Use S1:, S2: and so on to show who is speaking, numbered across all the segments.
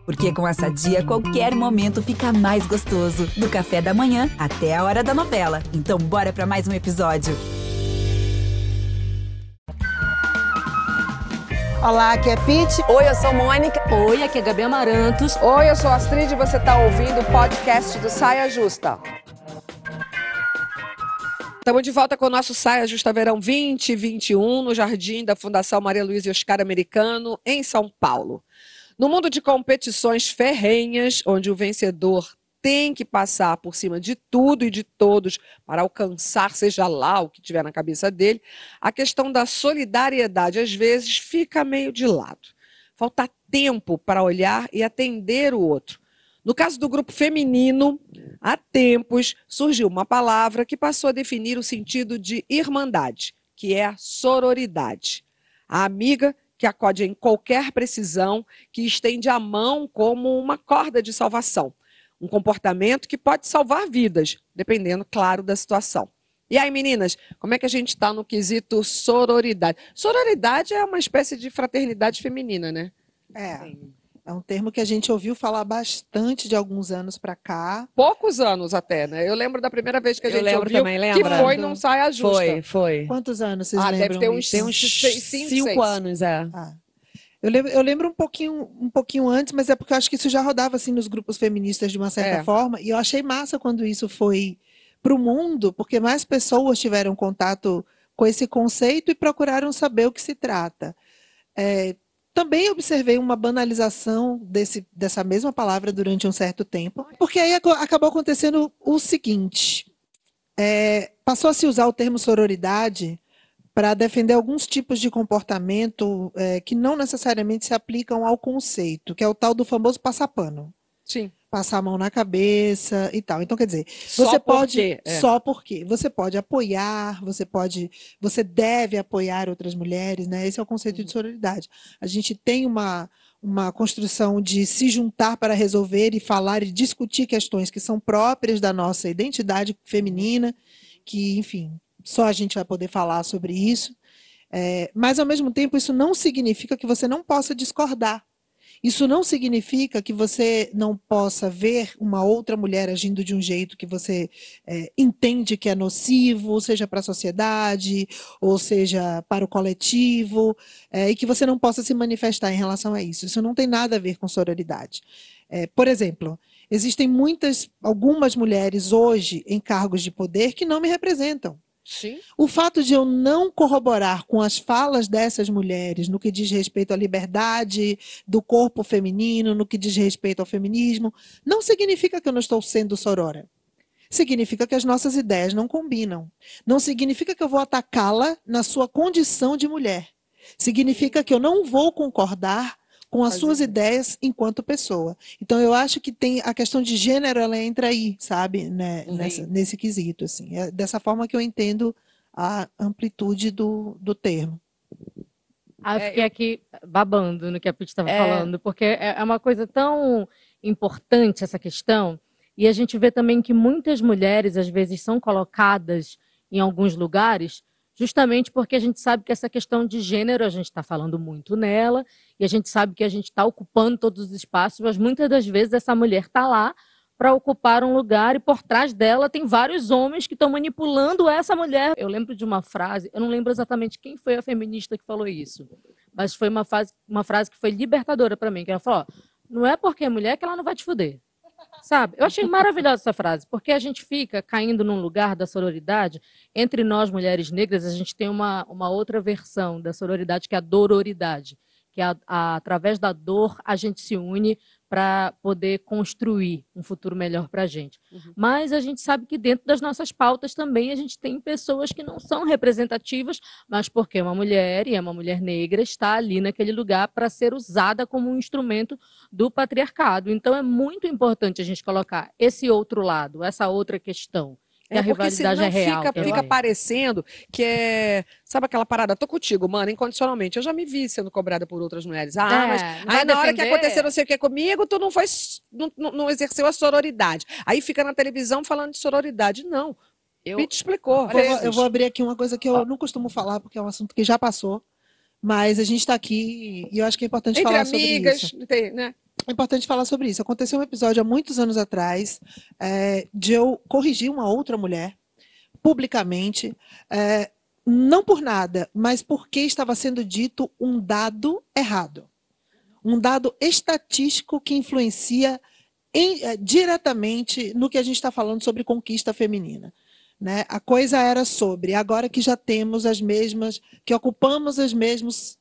S1: Porque com a Sadia, qualquer momento fica mais gostoso. Do café da manhã até a hora da novela. Então bora pra mais um episódio.
S2: Olá, aqui é Pete.
S3: Oi, eu sou Mônica.
S4: Oi, aqui é Gabi Amarantos.
S3: Oi, eu sou Astrid e você está ouvindo o podcast do Saia Justa. Estamos de volta com o nosso Saia Justa Verão 2021 no Jardim da Fundação Maria Luísa e Oscar Americano, em São Paulo. No mundo de competições ferrenhas, onde o vencedor tem que passar por cima de tudo e de todos para alcançar, seja lá o que tiver na cabeça dele, a questão da solidariedade, às vezes, fica meio de lado. Falta tempo para olhar e atender o outro. No caso do grupo feminino, há tempos surgiu uma palavra que passou a definir o sentido de irmandade, que é a sororidade. A amiga que acode em qualquer precisão, que estende a mão como uma corda de salvação. Um comportamento que pode salvar vidas, dependendo, claro, da situação. E aí, meninas, como é que a gente está no quesito sororidade? Sororidade é uma espécie de fraternidade feminina, né?
S2: É um termo que a gente ouviu falar bastante de alguns anos para cá.
S3: Poucos anos até, né? Eu lembro da primeira vez que a gente ouviu,
S4: também,
S3: que foi num Saia Justa.
S4: Foi.
S2: Quantos anos vocês lembram?
S3: Deve ter uns
S2: isso?
S4: Tem uns 5 anos, é.
S2: Eu lembro um pouquinho antes, mas é porque eu acho que isso já rodava assim nos grupos feministas de uma certa forma, e eu achei massa quando isso foi para o mundo, porque mais pessoas tiveram contato com esse conceito e procuraram saber o que se trata. Também observei uma banalização dessa mesma palavra durante um certo tempo, porque aí acabou acontecendo o seguinte, passou a se usar o termo sororidade para defender alguns tipos de comportamento que não necessariamente se aplicam ao conceito, que é o tal do famoso passar pano.
S3: Sim.
S2: Passar a mão na cabeça e tal. Então, quer dizer, só porque você pode apoiar, você deve apoiar outras mulheres, né? Esse é o conceito de sororidade. A gente tem uma construção de se juntar para resolver e falar e discutir questões que são próprias da nossa identidade feminina, que, enfim, só a gente vai poder falar sobre isso. Mas, ao mesmo tempo, isso não significa que você não possa discordar. Isso não significa que você não possa ver uma outra mulher agindo de um jeito que você entende que é nocivo, seja para a sociedade, ou seja para o coletivo, e que você não possa se manifestar em relação a isso. Isso não tem nada a ver com sororidade. Por exemplo, existem algumas mulheres hoje em cargos de poder que não me representam.
S3: Sim.
S2: O fato de eu não corroborar com as falas dessas mulheres no que diz respeito à liberdade do corpo feminino, no que diz respeito ao feminismo, não significa que eu não estou sendo sorora. Significa que as nossas ideias não combinam. Não significa que eu vou atacá-la na sua condição de mulher. Significa que eu não vou concordar com as suas ideias enquanto pessoa. Então, eu acho que tem a questão de gênero, ela entra aí, sabe? Né? Nesse quesito. Assim. É dessa forma que eu entendo a amplitude do termo.
S4: Eu fiquei aqui babando no que a Pete estava falando, porque é uma coisa tão importante essa questão, e a gente vê também que muitas mulheres, às vezes, são colocadas em alguns lugares justamente porque a gente sabe que essa questão de gênero, a gente está falando muito nela, e a gente sabe que a gente está ocupando todos os espaços, mas muitas das vezes essa mulher está lá para ocupar um lugar e por trás dela tem vários homens que estão manipulando essa mulher. Eu lembro de uma frase, eu não lembro exatamente quem foi a feminista que falou isso, mas foi uma frase que foi libertadora para mim, que ela falou, não é porque é mulher que ela não vai te fuder. Sabe? Eu achei maravilhosa essa frase, porque a gente fica caindo num lugar da sororidade. Entre nós, mulheres negras, a gente tem uma outra versão da sororidade, que é a dororidade, que através da dor a gente se une para poder construir um futuro melhor para a gente. Mas a gente sabe que dentro das nossas pautas também a gente tem pessoas que não são representativas, mas porque uma mulher, e é uma mulher negra, está ali naquele lugar para ser usada como um instrumento do patriarcado. Então é muito importante a gente colocar esse outro lado, essa outra questão. A rivalidade é real.
S3: Fica parecendo que é... Sabe aquela parada? Tô contigo, mano, incondicionalmente. Eu já me vi sendo cobrada por outras mulheres. Mas aí na hora que aconteceu não sei o que comigo, tu não exerceu a sororidade. Aí fica na televisão falando de sororidade. Não. Pete explicou.
S2: Eu vou abrir aqui uma coisa que eu não costumo falar, porque é um assunto que já passou. Mas a gente está aqui e eu acho que é importante falar sobre isso.
S3: Entre amigas, né?
S2: É importante falar sobre isso. Aconteceu um episódio há muitos anos atrás de eu corrigir uma outra mulher publicamente, não por nada, mas porque estava sendo dito um dado errado. Um dado estatístico que influencia diretamente no que a gente está falando sobre conquista feminina. Né? A coisa era sobre, agora que já temos as mesmas, que ocupamos as mesmas,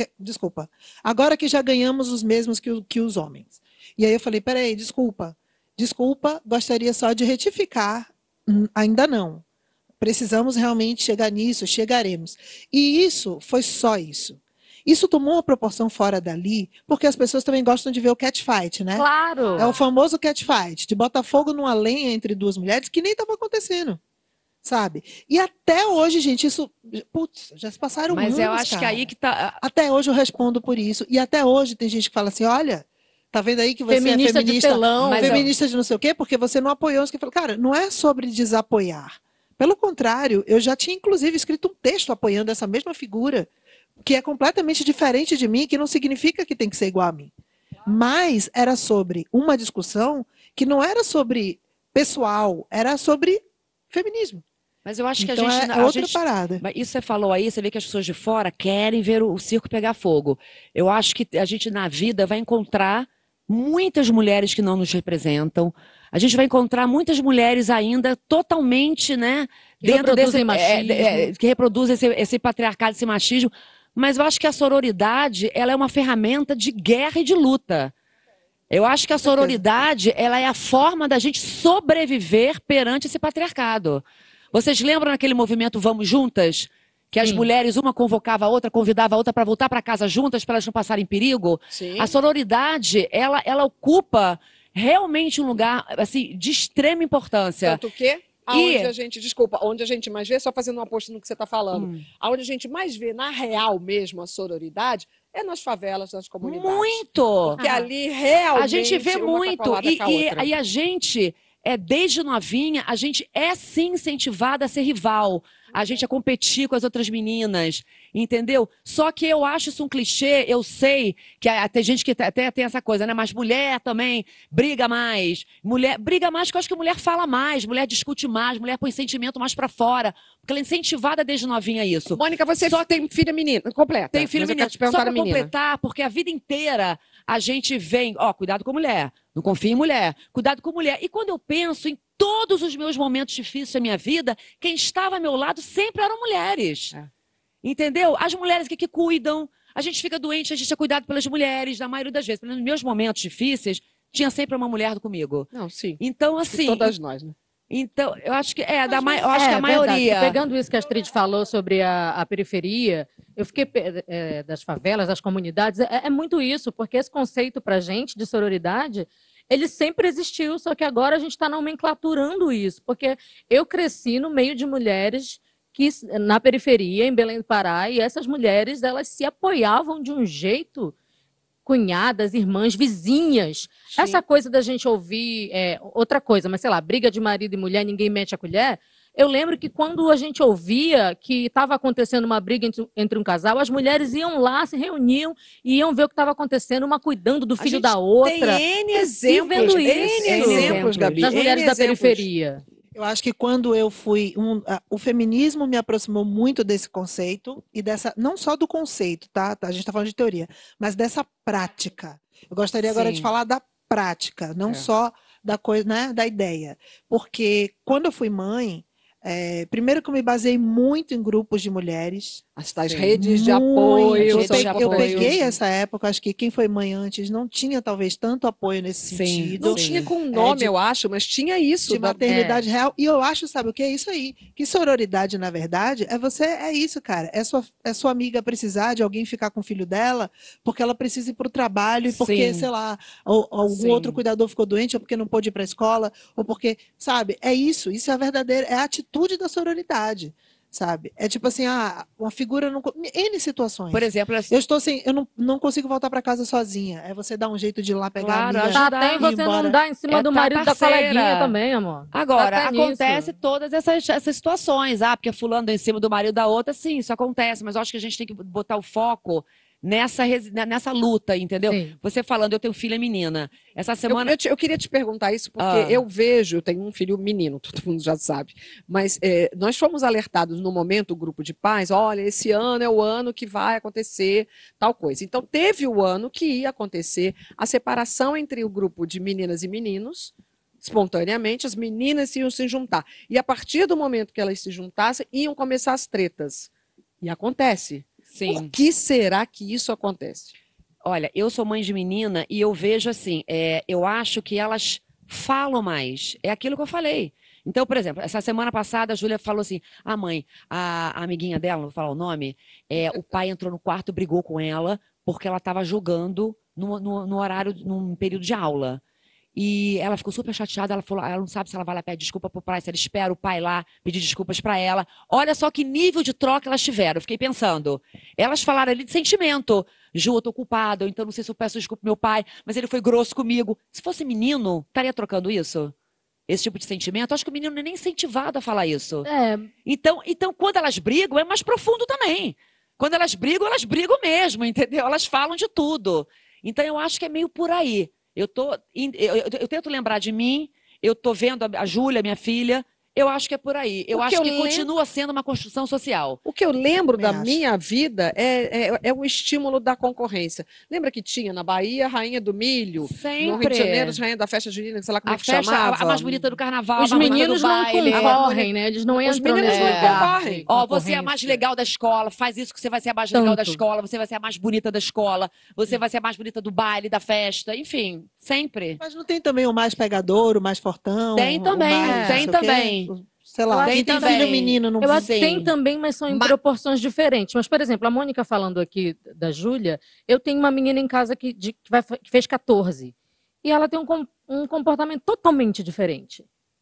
S2: agora que já ganhamos os mesmos que os homens. E aí eu falei, peraí, desculpa, gostaria só de retificar, ainda não. Precisamos realmente chegar nisso, chegaremos. E isso foi só isso. Isso tomou uma proporção fora dali, porque as pessoas também gostam de ver o catfight, né?
S4: Claro!
S2: É o famoso catfight, de botar fogo numa lenha entre duas mulheres que nem estava acontecendo. Sabe? E até hoje, gente, isso... Putz, já se passaram anos,
S5: Mas eu acho que aí que tá...
S2: Até hoje eu respondo por isso. E até hoje tem gente que fala assim, olha, tá vendo aí que você
S4: feminista
S2: é feminista...
S4: de telão.
S2: Feminista de não sei o quê, porque você não apoiou os que falam. Cara, não é sobre desapoiar. Pelo contrário, eu já tinha, inclusive, escrito um texto apoiando essa mesma figura, que é completamente diferente de mim, que não significa que tem que ser igual a mim. Mas era sobre uma discussão que não era sobre pessoal, era sobre feminismo.
S5: Mas eu acho que
S2: então,
S5: a gente...
S2: parada.
S5: Isso você falou aí, você vê que as pessoas de fora querem ver o circo pegar fogo. Eu acho que a gente, na vida, vai encontrar muitas mulheres que não nos representam. A gente vai encontrar muitas mulheres ainda totalmente, né, dentro desse machismo, que reproduzem esse patriarcado, esse machismo. Mas eu acho que a sororidade, ela é uma ferramenta de guerra e de luta. Eu acho que a sororidade, ela é a forma da gente sobreviver perante esse patriarcado. Vocês lembram naquele movimento Vamos Juntas? Que as mulheres, uma convocava a outra, convidava a outra para voltar para casa juntas, para elas não passarem perigo?
S3: Sim.
S5: A sororidade, ela ocupa realmente um lugar assim, de extrema importância.
S3: Tanto que, onde a gente mais vê, só fazendo um aposto no que você está falando, onde a gente mais vê, na real mesmo, a sororidade, é nas favelas, nas comunidades.
S5: Muito!
S3: Porque ali realmente
S5: a gente vê muito.
S3: E
S5: a gente... desde novinha, a gente é sim incentivada a ser rival, a gente a competir com as outras meninas, entendeu? Só que eu acho isso um clichê, eu sei que tem gente que até tem essa coisa, né? Mas mulher também briga mais. Mulher briga mais porque eu acho que mulher fala mais, mulher discute mais, mulher põe sentimento mais pra fora. Porque ela é incentivada desde novinha a isso.
S3: Mônica, você só tem filha menina, completa.
S5: Tem filha menina. Só pra completar, porque a vida inteira a gente vem, cuidado com a mulher, não confia em mulher, cuidado com mulher. E quando eu penso em todos os meus momentos difíceis da minha vida, quem estava ao meu lado sempre eram mulheres. Entendeu? As mulheres que cuidam, a gente fica doente, a gente é cuidado pelas mulheres, na maioria das vezes. Nos meus momentos difíceis, tinha sempre uma mulher comigo.
S3: Não, sim.
S5: Então, assim...
S3: Todas nós, né?
S5: Então, eu acho que eu acho que a maioria...
S4: Pegando isso que a Astrid falou sobre a periferia, eu fiquei das favelas, das comunidades, é muito isso, porque esse conceito pra gente de sororidade, ele sempre existiu, só que agora a gente está nomenclaturando isso, porque eu cresci no meio de mulheres que na periferia, em Belém do Pará, e essas mulheres, elas se apoiavam de um jeito... cunhadas, irmãs, vizinhas. Sim. Essa coisa da gente ouvir outra coisa, mas sei lá, briga de marido e mulher, ninguém mete a colher. Eu lembro que quando a gente ouvia que estava acontecendo uma briga entre um casal, as mulheres iam lá, se reuniam e iam ver o que estava acontecendo, uma cuidando do filho da outra.
S3: Tem N exemplos, Gabi.
S4: Das mulheres da periferia.
S2: Eu acho que quando eu fui... o feminismo me aproximou muito desse conceito e dessa... Não só do conceito, tá? A gente está falando de teoria, mas dessa prática. Eu gostaria agora de falar da prática, não só da coisa, né, da ideia. Porque quando eu fui mãe, primeiro que eu me baseei muito em grupos de mulheres.
S3: As tais redes de apoio.
S2: Eu peguei essa época, acho que quem foi mãe antes não tinha talvez tanto apoio nesse sentido.
S3: Não tinha com nome, eu acho, mas tinha isso.
S2: De maternidade real. E eu acho, sabe o que é isso aí? Que sororidade, na verdade, é isso, cara. É sua amiga precisar de alguém ficar com o filho dela, porque ela precisa ir para o trabalho, e porque, sei lá, ou algum outro cuidador ficou doente, ou porque não pôde ir para a escola, ou porque, sabe, é isso é a verdadeira, é a atitude da sororidade. Sabe? É tipo assim, uma figura... N situações.
S5: Por exemplo...
S2: Eu não consigo voltar para casa sozinha. É você dar um jeito de ir lá pegar a amiga.
S4: Até você não dá em cima do marido da coleguinha também, amor.
S5: Agora, acontece todas essas situações. Porque fulano dá em cima do marido da outra, sim, isso acontece. Mas eu acho que a gente tem que botar o foco nessa luta, entendeu?
S4: Sim.
S5: Você falando, eu tenho filha menina. Essa semana...
S3: Eu queria te perguntar isso, porque eu tenho um filho menino, todo mundo já sabe, mas nós fomos alertados no momento, o grupo de pais, olha, esse ano é o ano que vai acontecer tal coisa. Então, teve o ano que ia acontecer a separação entre o grupo de meninas e meninos, espontaneamente, as meninas iam se juntar. E a partir do momento que elas se juntassem, iam começar as tretas. E acontece.
S5: Sim.
S3: Por que será que isso acontece?
S5: Olha, eu sou mãe de menina e eu vejo assim, eu acho que elas falam mais. É aquilo que eu falei. Então, por exemplo, essa semana passada a Júlia falou assim, mãe, a amiguinha dela, não vou falar o nome, o pai entrou no quarto e brigou com ela porque ela estava jogando no horário, num período de aula. E ela ficou super chateada, ela falou, ela não sabe se ela vai lá pedir desculpa pro pai, se ela espera o pai lá pedir desculpas para ela. Olha só que nível de troca elas tiveram. Eu fiquei pensando. Elas falaram ali de sentimento. Ju, eu tô culpada, ou então não sei se eu peço desculpa pro meu pai, mas ele foi grosso comigo. Se fosse menino, estaria trocando isso? Esse tipo de sentimento? Acho que o menino não é nem incentivado a falar isso. Então, quando elas brigam, é mais profundo também. Quando elas brigam mesmo, entendeu? Elas falam de tudo. Então, eu acho que é meio por aí. Eu tento lembrar de mim, eu tô vendo a Júlia, minha filha, eu acho que é por aí. Eu acho que continua sendo uma construção social.
S3: O que eu lembro da minha vida é o estímulo da concorrência. Lembra que tinha na Bahia Rainha do Milho?
S5: Sempre.
S3: No Rio de Janeiro, Rainha da Festa Junina, sei lá como é que chamava.
S5: A mais bonita do carnaval,
S4: os meninos não concorrem, né? Eles não entram
S3: nesse lugar.
S5: Ó, você é a mais legal da escola, faz isso que você vai ser a mais legal da escola, você vai ser a mais bonita da escola, você vai ser a mais bonita do baile, da festa, enfim, sempre.
S2: Mas não tem também o mais pegador, o mais fortão?
S5: Tem também, tem também.
S2: Sei lá,
S5: tem também.
S2: Filho menino não
S4: eu acho que tem também, mas são em proporções diferentes. Mas, por exemplo, a Mônica falando aqui da Júlia, eu tenho uma menina em casa que fez 14. E ela tem um comportamento totalmente diferente.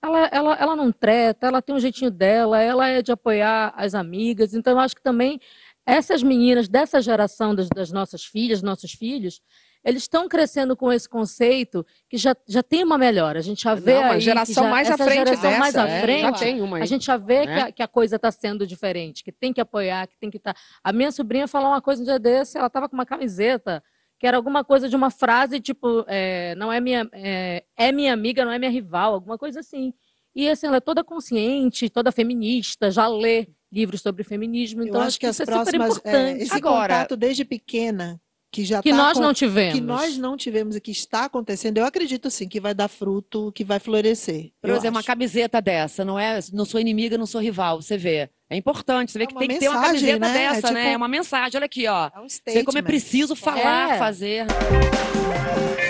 S4: Ela não treta, ela tem um jeitinho dela, ela é de apoiar as amigas. Então, eu acho que também essas meninas dessa geração das nossas filhas, nossos filhos, eles estão crescendo com esse conceito que já tem uma melhora. A gente já vê
S3: uma geração mais à frente dessa.
S4: Mais à frente,
S3: já tem uma aí,
S4: a gente já vê que a coisa está sendo diferente, que tem que apoiar, que tem que estar... A minha sobrinha falou uma coisa um dia desse, ela estava com uma camiseta que era alguma coisa de uma frase tipo, não é minha amiga, não é minha rival, alguma coisa assim. E assim, ela é toda consciente, toda feminista, já lê livros sobre feminismo. Então,
S2: eu acho que as
S4: isso
S2: próximas,
S4: é super importante.
S2: esse contato desde pequena, que
S4: nós não tivemos.
S2: Que nós não tivemos e que está acontecendo, eu acredito sim que vai dar fruto, que vai florescer.
S5: Por exemplo, uma camiseta dessa, não sou inimiga, não sou rival, você vê. É importante, você vê que tem que ter uma camiseta dessa, né? É uma mensagem, olha aqui, ó.
S2: É um
S5: você vê como é preciso falar, fazer.